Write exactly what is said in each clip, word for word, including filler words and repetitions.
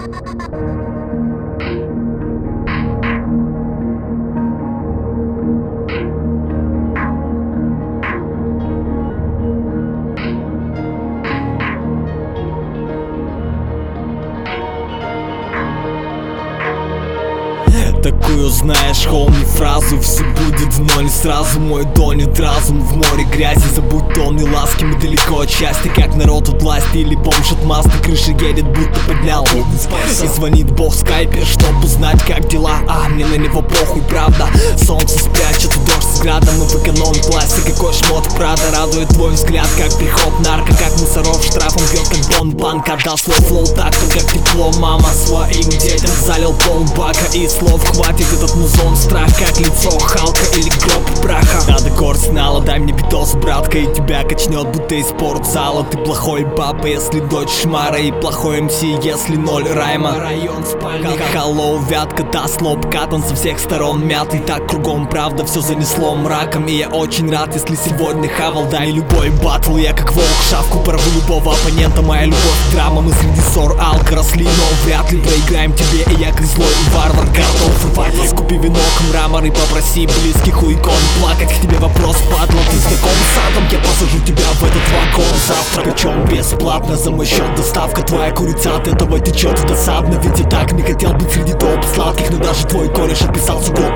Такую знаешь, хоуми, фразу: все будет в ноль сразу. Мой донет разум в море грязи. Забудь тонны ласки, мы далеко от счастья. Как народ от власти или бомж от маски. Крыша едет, будто поднял и звонит бог в скайпе, чтоб узнать, как дела. А мне на него похуй, правда. Солнце спрячет, дождь с градом. Мы в эконом-классе, какой шмот Прада. Радует твой взгляд, как приход нарко. Как мусоров штрафом бьет, как бон-банк. Отдал свой флоу так, как тепло. Мама своим детям залил полбака и слов. Хватит этот музон, страх, как лицо Халка или гроб праха. Надо кор знала, дай мне битос, братка, и тебя качнет, будто из спортзала. Ты плохой папа, если дочь шмара, и плохой эм си, если ноль райма. Район спальни, холлоу, вятка, даст лоб, катан со всех сторон мятый. Так кругом, правда, все занесло мраком. И я очень рад, если сегодня хавал, да и любой батл. Я как волк шавку порву любого оппонента. Моя любовь драма, мы среди ссор алка росли, но вряд ли проиграем тебе. И я как злой варвар, готов рвать. Скупи венок, мрамор и попроси близких у икон плакать. К тебе вопрос, падла, ты знаком с адом? Я посажу тебя в этот вагон завтра, причем бесплатно, за мой счет доставка. Твоя курица от этого течет досадно. Ведь я так не хотел быть среди топ сладких, но даже твой кореш отписался год.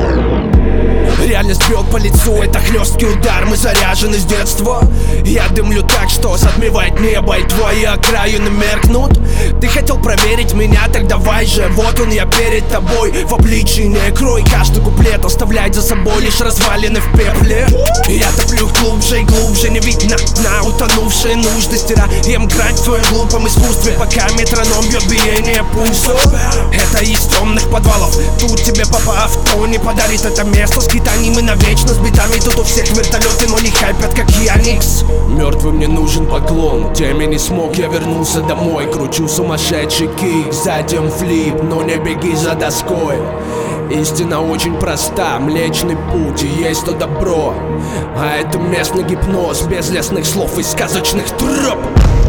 Реальность бьет по лицу, это хлесткий удар. Мы заряжены с детства. Я дымлю так, что затмевает небо, и твои окраины меркнут. Ты хотел проверить меня, так давай же. Вот он, я перед тобой, в обличии не крой. Каждый куплет оставляет за собой лишь развалины в пепле. Я топлю глубже и глубже, не видно на утонувшие нужды. Стираем грань в твоем глупом искусстве, пока метроном бьет биение пульса. Это из темных подвалов, тут тебе попав, кто не подарит это место. Скитаний мы навечно с битами, тут у всех вертолеты, но не хайпят, как Яникс. Мертвым мне нужен поклон, теме не смог, я вернулся домой. Кручу сумасшедший кик, затем флип, но не беги за доской. Истина очень проста, Млечный Путь и есть то добро. А это местный гипноз, без лесных слов и сказочных троп.